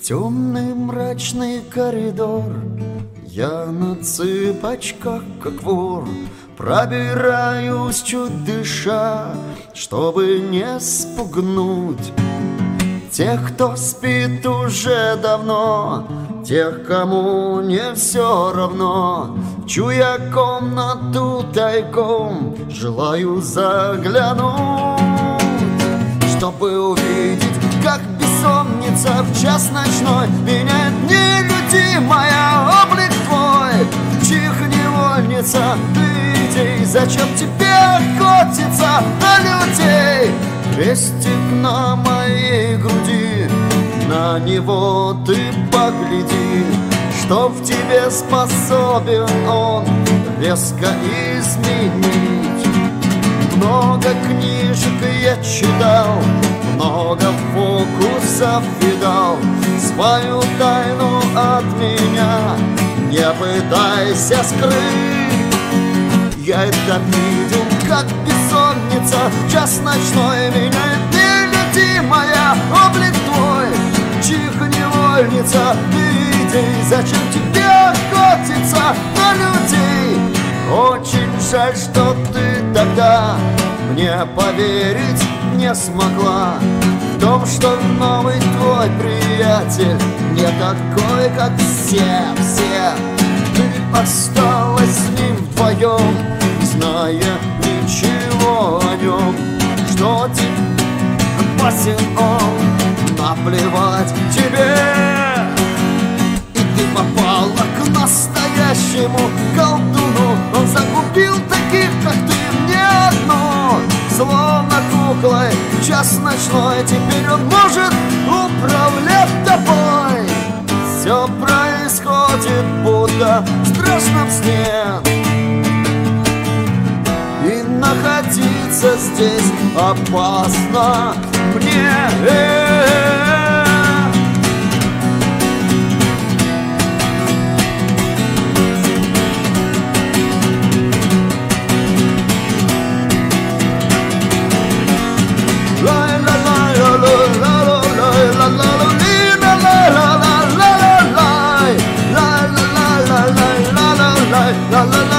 Темный мрачный коридор, я на цыпочках, как вор, пробираюсь, чуть дыша, чтобы не спугнуть тех, кто спит уже давно, тех, кому не все равно. Чуя комнату тайком, желаю заглянуть, чтобы увидеть, как бессонница в час ночной меняет нелюдимая облик твой. Чих невольница, ты идей, зачем тебе охотиться на людей? Крестик на моей груди, на него ты погляди, что в тебе способен он резко изменить. Много книжек я читал, много фокусов видал. Свою тайну от меня не пытайся скрыть. Я это видел, как бессонница в час ночной меняет нелюдимая облик твой. Чих невольница, ты идей, зачем тебе охотиться на людей? Очень жаль, что ты тогда мне поверить не смогла в том, что новый твой приятель не такой, как все. Ты осталась с ним вдвоем, не зная ничего о нем, что тебе опасен он, наплевать тебе. И ты попала к настоящему колдуну, он загубил таких, как ты, не одну. Словно куклой в час ночной, теперь он может управлять тобой. Все происходит будто в страшном сне, и находиться здесь опасно мне. La la